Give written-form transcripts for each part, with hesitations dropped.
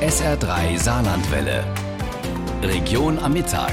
SR3 Saarlandwelle. Region am Mittag.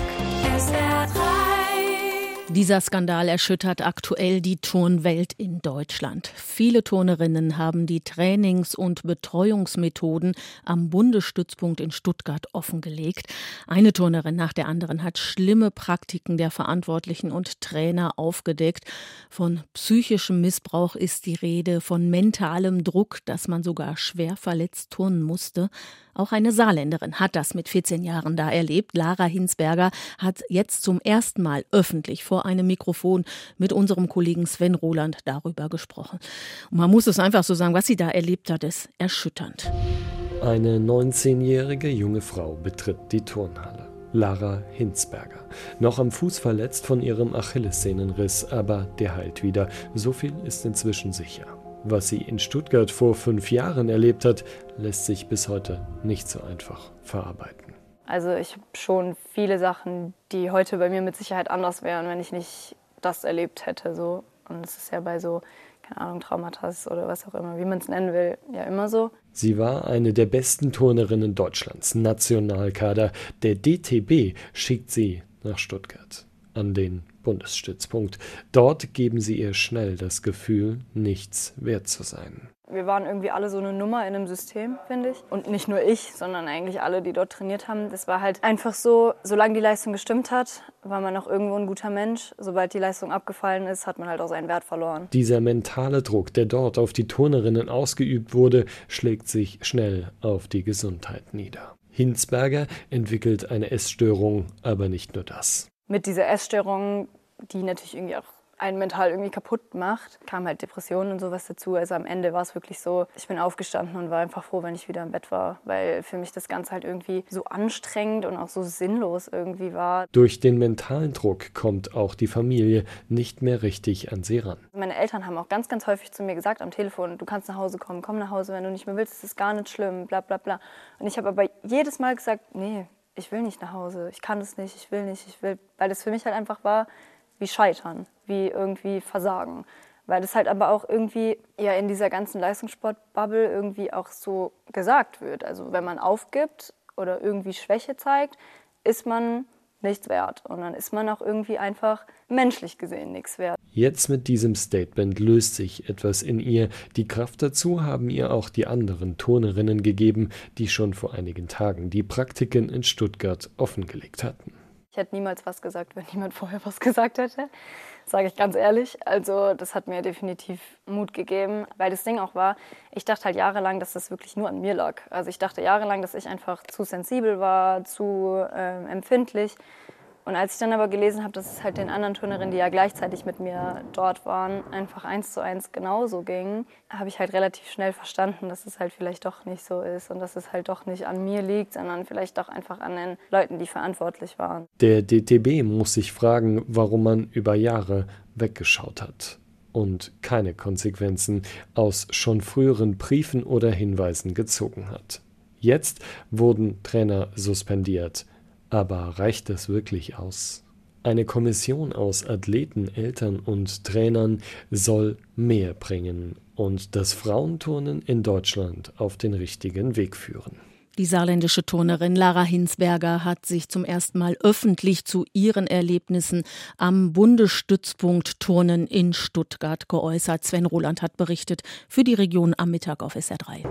Dieser Skandal erschüttert aktuell die Turnwelt in Deutschland. Viele Turnerinnen haben die Trainings- und Betreuungsmethoden am Bundesstützpunkt in Stuttgart offengelegt. Eine Turnerin nach der anderen hat schlimme Praktiken der Verantwortlichen und Trainer aufgedeckt. Von psychischem Missbrauch ist die Rede, von mentalem Druck, dass man sogar schwer verletzt turnen musste. Auch eine Saarländerin hat das mit 14 Jahren da erlebt. Lara Hinsberger hat jetzt zum ersten Mal öffentlich vor einem Mikrofon mit unserem Kollegen Sven Roland darüber gesprochen. Und man muss es einfach so sagen, was sie da erlebt hat, ist erschütternd. Eine 19-jährige junge Frau betritt die Turnhalle. Lara Hinsberger. Noch am Fuß verletzt von ihrem Achillessehnenriss, aber der heilt wieder. So viel ist inzwischen sicher. Was sie in Stuttgart vor 5 Jahren erlebt hat, lässt sich bis heute nicht so einfach verarbeiten. Also ich habe schon viele Sachen, die heute bei mir mit Sicherheit anders wären, wenn ich nicht das erlebt hätte. So. Und es ist ja bei so, keine Ahnung, Traumata oder was auch immer, wie man es nennen will, ja immer so. Sie war eine der besten Turnerinnen Deutschlands, Nationalkader. Der DTB schickt sie nach Stuttgart an den Bundesstützpunkt. Dort geben sie ihr schnell das Gefühl, nichts wert zu sein. Wir waren irgendwie alle so eine Nummer in einem System, finde ich. Und nicht nur ich, sondern eigentlich alle, die dort trainiert haben. Das war halt einfach so, solange die Leistung gestimmt hat, war man auch irgendwo ein guter Mensch. Sobald die Leistung abgefallen ist, hat man halt auch seinen Wert verloren. Dieser mentale Druck, der dort auf die Turnerinnen ausgeübt wurde, schlägt sich schnell auf die Gesundheit nieder. Hinsberger entwickelt eine Essstörung, aber nicht nur das. Mit dieser Essstörung, die natürlich irgendwie auch einen mental irgendwie kaputt macht, kamen halt Depressionen und sowas dazu. Also am Ende war es wirklich so, ich bin aufgestanden und war einfach froh, wenn ich wieder im Bett war, weil für mich das Ganze halt irgendwie so anstrengend und auch so sinnlos irgendwie war. Durch den mentalen Druck kommt auch die Familie nicht mehr richtig an sie ran. Meine Eltern haben auch ganz, ganz häufig zu mir gesagt am Telefon, du kannst nach Hause kommen, komm nach Hause, wenn du nicht mehr willst, ist es gar nicht schlimm, bla bla bla. Und ich habe aber jedes Mal gesagt, nee, ich will nicht nach Hause, ich kann es nicht, ich will, weil das für mich halt einfach war wie Scheitern, wie irgendwie Versagen. Weil das halt aber auch irgendwie ja in dieser ganzen Leistungssportbubble irgendwie auch so gesagt wird. Also wenn man aufgibt oder irgendwie Schwäche zeigt, ist man nichts wert. Und dann ist man auch irgendwie einfach menschlich gesehen nichts wert. Jetzt mit diesem Statement löst sich etwas in ihr. Die Kraft dazu haben ihr auch die anderen Turnerinnen gegeben, die schon vor einigen Tagen die Praktiken in Stuttgart offengelegt hatten. Ich hätte niemals was gesagt, wenn niemand vorher was gesagt hätte, sage ich ganz ehrlich. Also das hat mir definitiv Mut gegeben, weil das Ding auch war, ich dachte halt jahrelang, dass das wirklich nur an mir lag. Also ich dachte jahrelang, dass ich einfach zu sensibel war, zu empfindlich. Und als ich dann aber gelesen habe, dass es halt den anderen Turnerinnen, die ja gleichzeitig mit mir dort waren, einfach 1:1 genauso ging, habe ich halt relativ schnell verstanden, dass es halt vielleicht doch nicht so ist und dass es halt doch nicht an mir liegt, sondern vielleicht doch einfach an den Leuten, die verantwortlich waren. Der DTB muss sich fragen, warum man über Jahre weggeschaut hat und keine Konsequenzen aus schon früheren Briefen oder Hinweisen gezogen hat. Jetzt wurden Trainer suspendiert. Aber reicht das wirklich aus? Eine Kommission aus Athleten, Eltern und Trainern soll mehr bringen und das Frauenturnen in Deutschland auf den richtigen Weg führen. Die saarländische Turnerin Lara Hinsberger hat sich zum ersten Mal öffentlich zu ihren Erlebnissen am Bundesstützpunkt Turnen in Stuttgart geäußert. Sven Roland hat berichtet für die Region am Mittag auf SR3.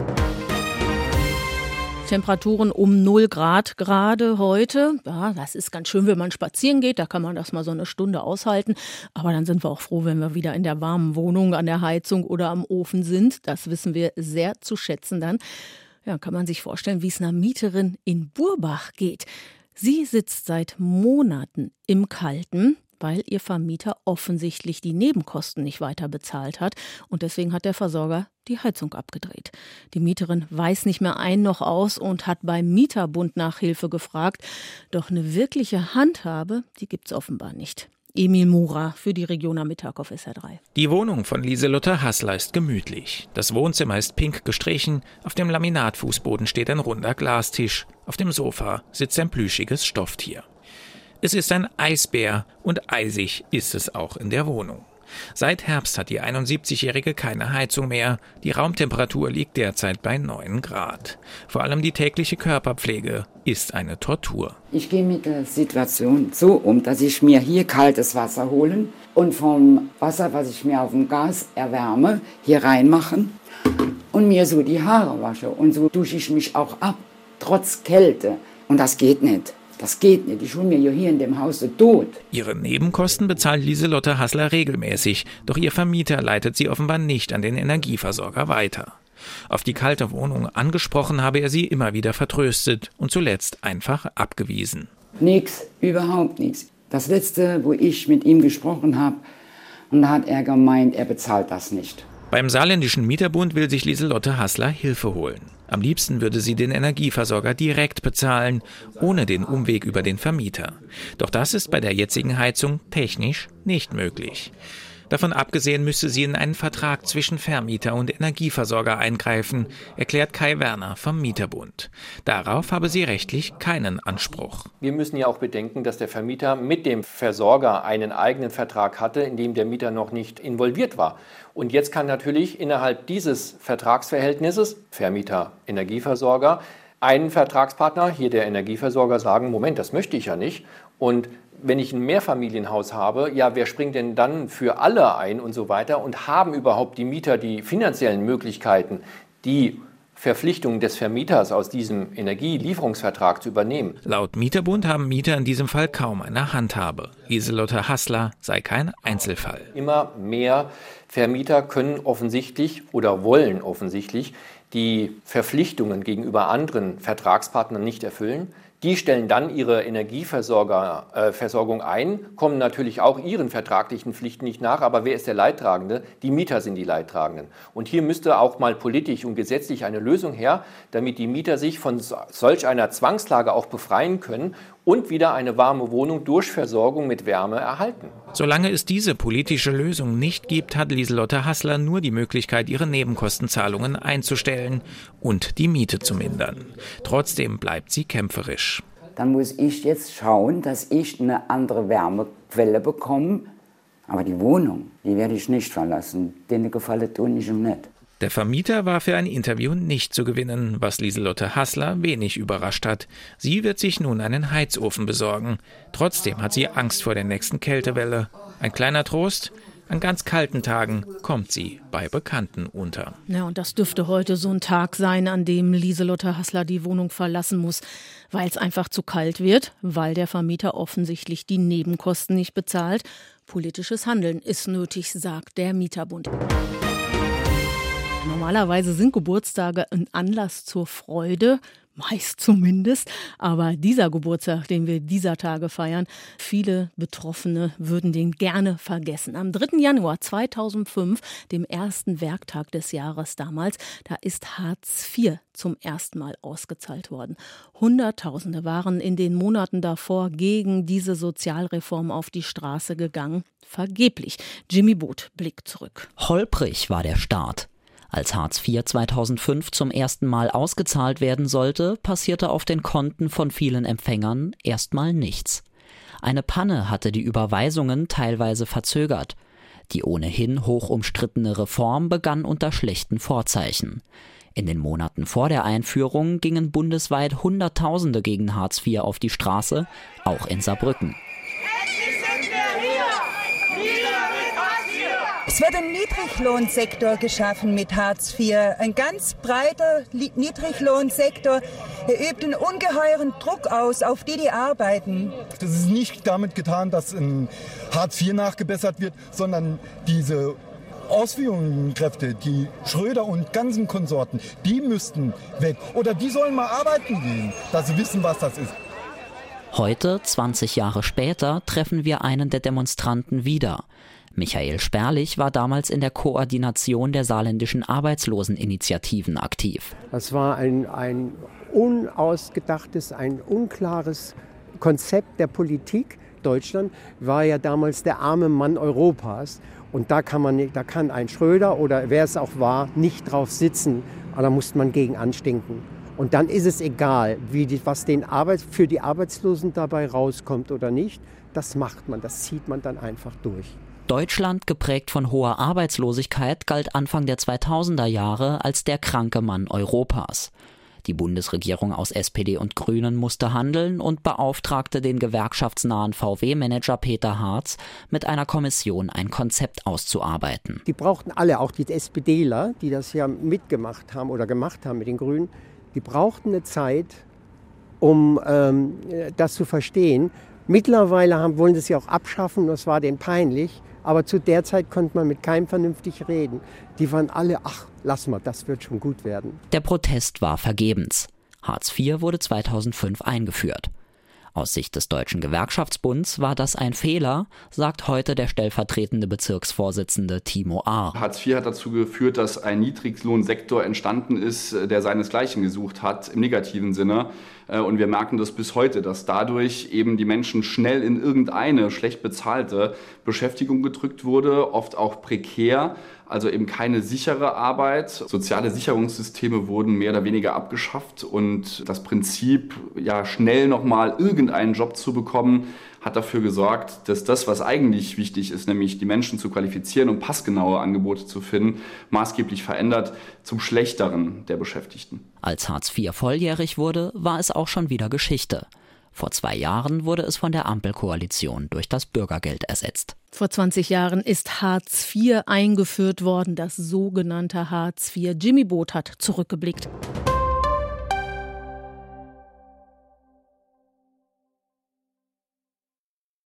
Temperaturen um 0 Grad gerade heute. Ja, das ist ganz schön, wenn man spazieren geht. Da kann man das mal so eine Stunde aushalten. Aber dann sind wir auch froh, wenn wir wieder in der warmen Wohnung, an der Heizung oder am Ofen sind. Das wissen wir sehr zu schätzen dann. Ja, kann man sich vorstellen, wie es einer Mieterin in Burbach geht. Sie sitzt seit Monaten im Kalten, weil ihr Vermieter offensichtlich die Nebenkosten nicht weiter bezahlt hat. Und deswegen hat der Versorger die Heizung abgedreht. Die Mieterin weiß nicht mehr ein noch aus und hat beim Mieterbund nach Hilfe gefragt. Doch eine wirkliche Handhabe, die gibt's offenbar nicht. Emil Mura für die Region am Mittag auf SR3. Die Wohnung von Lieselotte Hassler ist gemütlich. Das Wohnzimmer ist pink gestrichen, auf dem Laminatfußboden steht ein runder Glastisch, auf dem Sofa sitzt ein plüschiges Stofftier. Es ist ein Eisbär und eisig ist es auch in der Wohnung. Seit Herbst hat die 71-Jährige keine Heizung mehr. Die Raumtemperatur liegt derzeit bei 9 Grad. Vor allem die tägliche Körperpflege ist eine Tortur. Ich gehe mit der Situation so um, dass ich mir hier kaltes Wasser holen und vom Wasser, was ich mir auf dem Gas erwärme, hier reinmachen und mir so die Haare wasche. Und so dusche ich mich auch ab, trotz Kälte. Und das geht nicht. Das geht nicht. Ich hole mir hier in dem Haus den Tod. Ihre Nebenkosten bezahlt Lieselotte Hassler regelmäßig. Doch ihr Vermieter leitet sie offenbar nicht an den Energieversorger weiter. Auf die kalte Wohnung angesprochen habe er sie immer wieder vertröstet und zuletzt einfach abgewiesen. Nix, überhaupt nichts. Das Letzte, wo ich mit ihm gesprochen habe, und da hat er gemeint, er bezahlt das nicht. Beim Saarländischen Mieterbund will sich Lieselotte Hassler Hilfe holen. Am liebsten würde sie den Energieversorger direkt bezahlen, ohne den Umweg über den Vermieter. Doch das ist bei der jetzigen Heizung technisch nicht möglich. Davon abgesehen müsse sie in einen Vertrag zwischen Vermieter und Energieversorger eingreifen, erklärt Kai Werner vom Mieterbund. Darauf habe sie rechtlich keinen Anspruch. Wir müssen ja auch bedenken, dass der Vermieter mit dem Versorger einen eigenen Vertrag hatte, in dem der Mieter noch nicht involviert war. Und jetzt kann natürlich innerhalb dieses Vertragsverhältnisses, Vermieter, Energieversorger, ein Vertragspartner, hier der Energieversorger, sagen, Moment, das möchte ich ja nicht. Und wenn ich ein Mehrfamilienhaus habe, ja, wer springt denn dann für alle ein und so weiter? Und haben überhaupt die Mieter die finanziellen Möglichkeiten, die Verpflichtungen des Vermieters aus diesem Energielieferungsvertrag zu übernehmen? Laut Mieterbund haben Mieter in diesem Fall kaum eine Handhabe. Lieselotte Hassler sei kein Einzelfall. Immer mehr Vermieter können offensichtlich oder wollen offensichtlich die Verpflichtungen gegenüber anderen Vertragspartnern nicht erfüllen. Die stellen dann ihre Energieversorgung ein, kommen natürlich auch ihren vertraglichen Pflichten nicht nach. Aber wer ist der Leidtragende? Die Mieter sind die Leidtragenden. Und hier müsste auch mal politisch und gesetzlich eine Lösung her, damit die Mieter sich von solch einer Zwangslage auch befreien können und wieder eine warme Wohnung durch Versorgung mit Wärme erhalten. Solange es diese politische Lösung nicht gibt, hat Lieselotte Hassler nur die Möglichkeit, ihre Nebenkostenzahlungen einzustellen und die Miete zu mindern. Trotzdem bleibt sie kämpferisch. Dann muss ich jetzt schauen, dass ich eine andere Wärmequelle bekomme. Aber die Wohnung, die werde ich nicht verlassen. Denen gefällt tun ich ihm nicht. Der Vermieter war für ein Interview nicht zu gewinnen, was Lieselotte Hassler wenig überrascht hat. Sie wird sich nun einen Heizofen besorgen. Trotzdem hat sie Angst vor der nächsten Kältewelle. Ein kleiner Trost: An ganz kalten Tagen kommt sie bei Bekannten unter. Ja, und das dürfte heute so ein Tag sein, an dem Lieselotte Hassler die Wohnung verlassen muss, weil es einfach zu kalt wird, weil der Vermieter offensichtlich die Nebenkosten nicht bezahlt. Politisches Handeln ist nötig, sagt der Mieterbund. Normalerweise sind Geburtstage ein Anlass zur Freude, meist zumindest. Aber dieser Geburtstag, den wir dieser Tage feiern, viele Betroffene würden den gerne vergessen. Am 3. Januar 2005, dem ersten Werktag des Jahres damals, da ist Hartz IV zum ersten Mal ausgezahlt worden. Hunderttausende waren in den Monaten davor gegen diese Sozialreform auf die Straße gegangen. Vergeblich. Jimmy Booth blickt zurück. Holprig war der Start. Als Hartz IV 2005 zum ersten Mal ausgezahlt werden sollte, passierte auf den Konten von vielen Empfängern erstmal nichts. Eine Panne hatte die Überweisungen teilweise verzögert. Die ohnehin hoch umstrittene Reform begann unter schlechten Vorzeichen. In den Monaten vor der Einführung gingen bundesweit Hunderttausende gegen Hartz IV auf die Straße, auch in Saarbrücken. Es wird ein Niedriglohnsektor geschaffen mit Hartz IV. Ein ganz breiter Niedriglohnsektor. Er übt einen ungeheuren Druck aus auf die arbeiten. Das ist nicht damit getan, dass in Hartz IV nachgebessert wird, sondern diese Ausführungskräfte, die Schröder und ganzen Konsorten, die müssten weg. Oder die sollen mal arbeiten gehen, dass sie wissen, was das ist. Heute, 20 Jahre später, treffen wir einen der Demonstranten wieder. Michael Sperlich war damals in der Koordination der saarländischen Arbeitsloseninitiativen aktiv. Das war ein unausgedachtes, ein unklares Konzept der Politik. Deutschland war ja damals der arme Mann Europas. Und da kann ein Schröder oder wer es auch war, nicht drauf sitzen. Aber da muss man gegen anstinken. Und dann ist es egal, was für die Arbeitslosen dabei rauskommt oder nicht. Das macht man, das zieht man dann einfach durch. Deutschland, geprägt von hoher Arbeitslosigkeit, galt Anfang der 2000er Jahre als der kranke Mann Europas. Die Bundesregierung aus SPD und Grünen musste handeln und beauftragte den gewerkschaftsnahen VW-Manager Peter Hartz, mit einer Kommission ein Konzept auszuarbeiten. Die brauchten alle, auch die SPDler, die das ja mitgemacht haben oder gemacht haben mit den Grünen, die brauchten eine Zeit, um das zu verstehen. Mittlerweile wollen sie es ja auch abschaffen, das war denen peinlich. Aber zu der Zeit konnte man mit keinem vernünftig reden. Die waren alle, ach, lass mal, das wird schon gut werden. Der Protest war vergebens. Hartz IV wurde 2005 eingeführt. Aus Sicht des Deutschen Gewerkschaftsbunds war das ein Fehler, sagt heute der stellvertretende Bezirksvorsitzende Timo Ahr. Hartz IV hat dazu geführt, dass ein Niedriglohnsektor entstanden ist, der seinesgleichen gesucht hat, im negativen Sinne. Und wir merken das bis heute, dass dadurch eben die Menschen schnell in irgendeine schlecht bezahlte Beschäftigung gedrückt wurde, oft auch prekär, also eben keine sichere Arbeit. Soziale Sicherungssysteme wurden mehr oder weniger abgeschafft und das Prinzip, ja, schnell nochmal irgendeinen Job zu bekommen, hat dafür gesorgt, dass das, was eigentlich wichtig ist, nämlich die Menschen zu qualifizieren und passgenaue Angebote zu finden, maßgeblich verändert zum Schlechteren der Beschäftigten. Als Hartz IV volljährig wurde, war es auch schon wieder Geschichte. Vor 2 Jahren wurde es von der Ampelkoalition durch das Bürgergeld ersetzt. Vor 20 Jahren ist Hartz IV eingeführt worden, das sogenannte Hartz IV. Jimmy Boot hat zurückgeblickt.